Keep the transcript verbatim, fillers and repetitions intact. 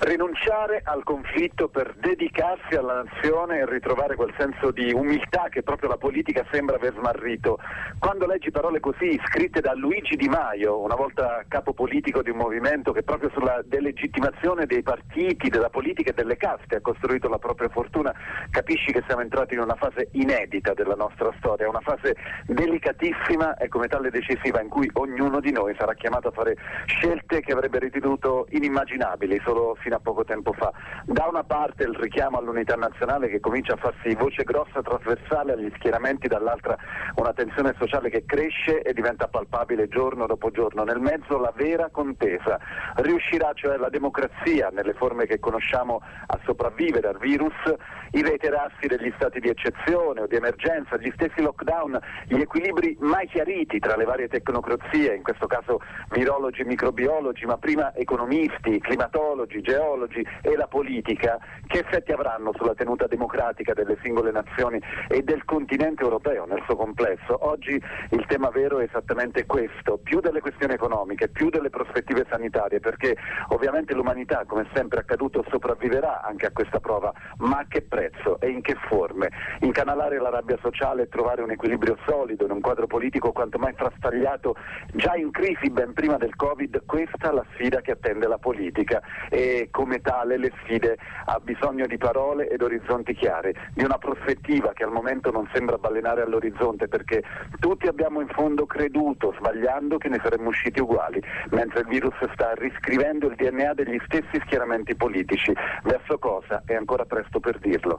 Rinunciare al conflitto per dedicarsi alla nazione e ritrovare quel senso di umiltà che proprio la politica sembra aver smarrito. Quando leggi parole così scritte da Luigi Di Maio, una volta capo politico di un movimento che proprio sulla delegittimazione dei partiti, della politica e delle caste ha costruito la propria fortuna, capisci che siamo entrati in una fase inedita della nostra storia, una fase delicatissima e come tale decisiva in cui ognuno di noi sarà chiamato a fare scelte che avrebbe ritenuto inimmaginabili solo fino a poco tempo fa. Da una parte il richiamo all'unità nazionale che comincia a farsi voce grossa trasversale agli schieramenti, dall'altra una tensione sociale che cresce e diventa palpabile giorno dopo giorno. Nel mezzo la vera contesa. Riuscirà cioè la democrazia nelle forme che conosciamo a sopravvivere al virus? I reiterarsi degli stati di eccezione o di emergenza, gli stessi lockdown, gli equilibri mai chiariti tra le varie tecnocrazie, in questo caso virologi, microbiologi, ma prima economisti, climatologi, geologi e la politica, che effetti avranno sulla tenuta democratica delle singole nazioni e del continente europeo nel suo complesso? Oggi il tema vero è esattamente questo, più delle questioni economiche, più delle prospettive sanitarie, perché ovviamente l'umanità, come sempre accaduto, sopravviverà anche a questa prova, ma a che prezzo e in che forme? Incanalare la rabbia sociale e trovare un equilibrio solido in un quadro politico quanto mai frastagliato, già in crisi ben prima del Covid, questa è la sfida che attende la politica e come tale le sfide ha bisogno di parole ed orizzonti chiari, di una prospettiva che al momento non sembra balenare all'orizzonte, perché tutti abbiamo in fondo creduto, sbagliando, che ne saremmo usciti uguali, mentre il virus sta riscrivendo il D N A degli stessi schieramenti politici. Verso cosa? È ancora presto per dirlo.